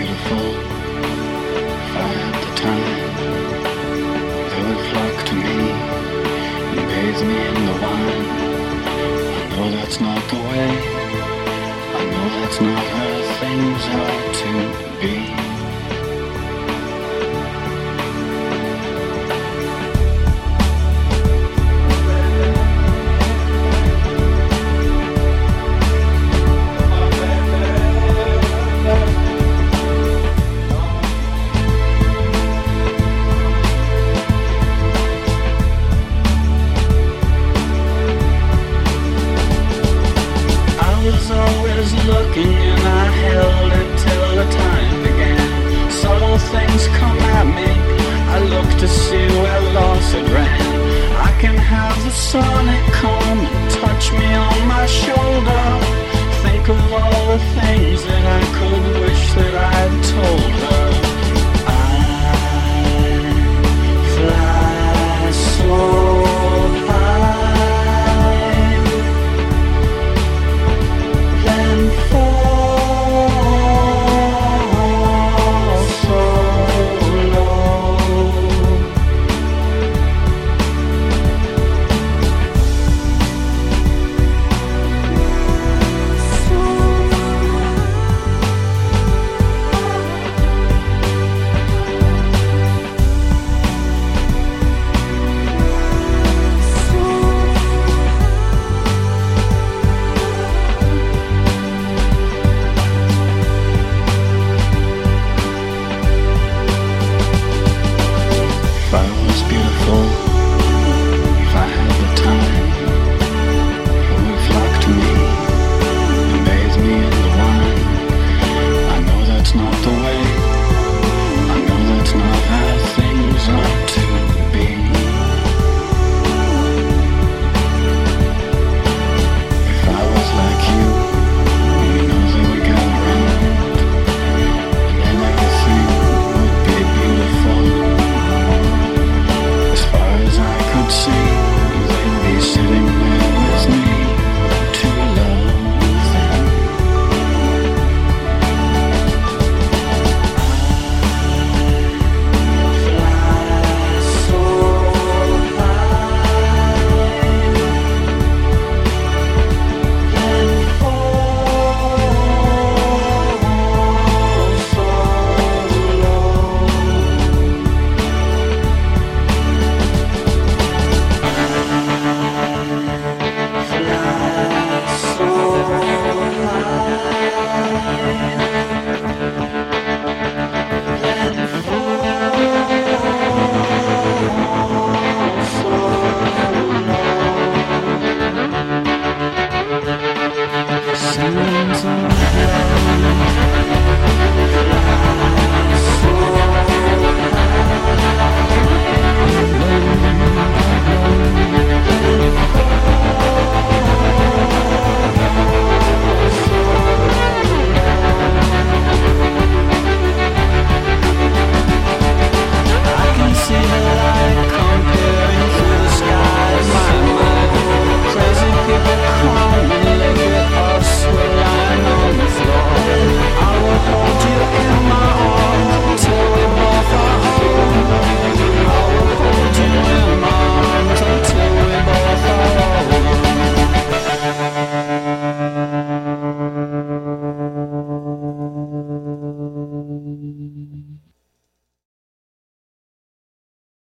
beautiful. If I had the time, they would flock to me and bathe me in the wine. I know that's not the way. I know that's not how things are to be. Looking and I held it till the time began. Subtle things come at me, I look to see where loss had ran. I can have the sonic come and touch me on my shoulder. Think of all the things that I could wish that I'd told